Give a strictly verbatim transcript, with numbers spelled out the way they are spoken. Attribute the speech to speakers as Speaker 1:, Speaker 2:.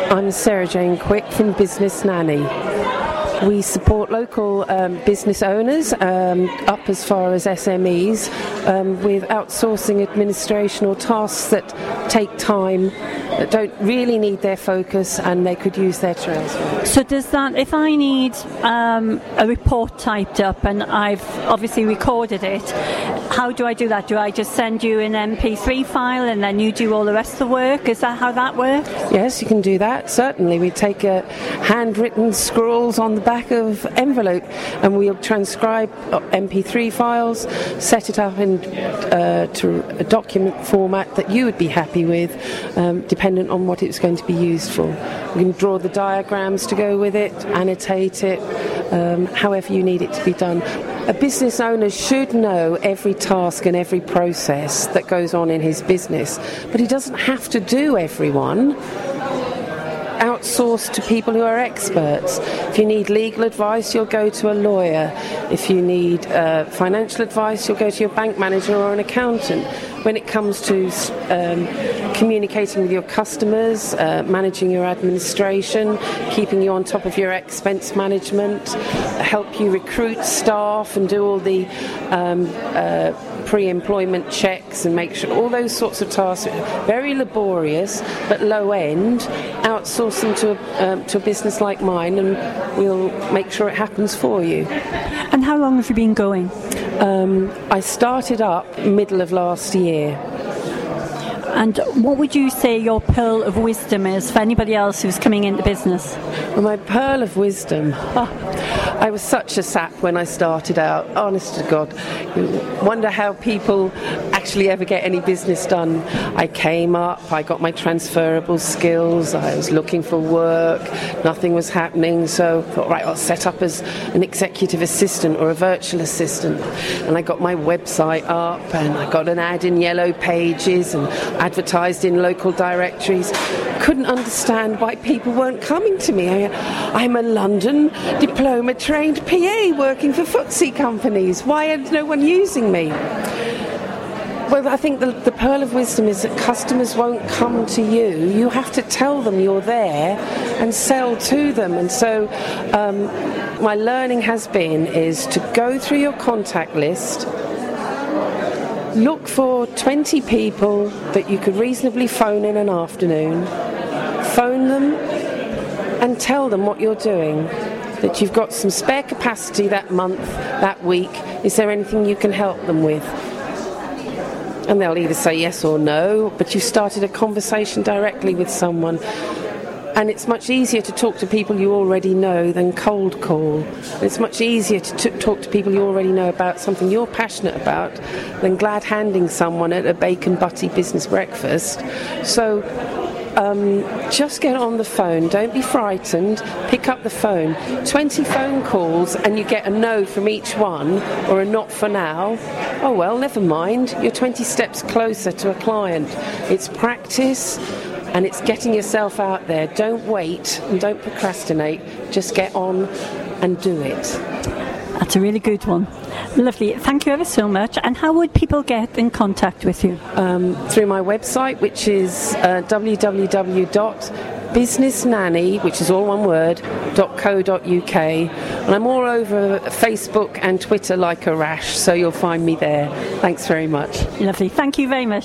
Speaker 1: I'm Sarah Jane Quick from Business Nanny. We support local um, business owners um, up as far as S M Es um, with outsourcing administration or tasks that take time, that don't really need their focus, and they could use their trousers.
Speaker 2: So does that, if I need um, a report typed up and I've obviously recorded it, how do I do that? Do I just send you an M P three file and then you do all the rest of the work? Is that how that works?
Speaker 1: Yes, you can do that, certainly. We take uh, handwritten scrawls on the back of envelope and we'll transcribe M P three files, set it up in uh, to a document format that you would be happy with, um, dependent on what it's going to be used for. We can draw the diagrams to go with it, annotate it, um, however you need it to be done. A business owner should know every task and every process that goes on in his business, but he doesn't have to do every one. Outsource to people who are experts. If you need legal advice, you'll go to a lawyer. If you need uh, financial advice, you'll go to your bank manager or an accountant. When it comes to um, communicating with your customers, uh, managing your administration, keeping you on top of your expense management, help you recruit staff and do all the um, uh, pre-employment checks and make sure all those sorts of tasks, very laborious but low end, outsource them to a, um, to a business like mine and we'll make sure it happens for you.
Speaker 2: And how long have you been going?
Speaker 1: Um, I started up middle of last year.
Speaker 2: And what would you say your pearl of wisdom is for anybody else who's coming into business?
Speaker 1: Well, my pearl of wisdom, oh, I was such a sap when I started out, honest to God. You wonder how people actually ever get any business done. I came up, I got my transferable skills, I was looking for work, nothing was happening, so I thought, right, I'll set up as an executive assistant or a virtual assistant. And I got my website up and I got an ad in Yellow Pages and advertised in local directories. Couldn't understand why people weren't coming to me. I, I'm a London diploma-trained P A working for F T S E companies. Why is no one using me? Well, I think the, the pearl of wisdom is that customers won't come to you. You have to tell them you're there and sell to them. And so um, my learning has been is to go through your contact list, look for twenty people that you could reasonably phone in an afternoon, phone them and tell them what you're doing, that you've got some spare capacity that month, that week. Is there anything you can help them with? And they'll either say yes or no, but you've started a conversation directly with someone. And it's much easier to talk to people you already know than cold call. It's much easier to t- talk to people you already know about something you're passionate about than glad handing someone at a bacon butty business breakfast. So um, just get on the phone. Don't be frightened. Pick up the phone. twenty phone calls and you get a no from each one or a not for now. Oh well, never mind. You're twenty steps closer to a client. It's practice. And it's getting yourself out there. Don't wait and don't procrastinate. Just get on and do it.
Speaker 2: That's a really good one. Lovely. Thank you ever so much. And how would people get in contact with you?
Speaker 1: Um, through my website, which is uh, w w w dot business nanny, which is all one word, .co dot uk. And I'm all over Facebook and Twitter like a rash, so you'll find me there. Thanks very much.
Speaker 2: Lovely. Thank you very much.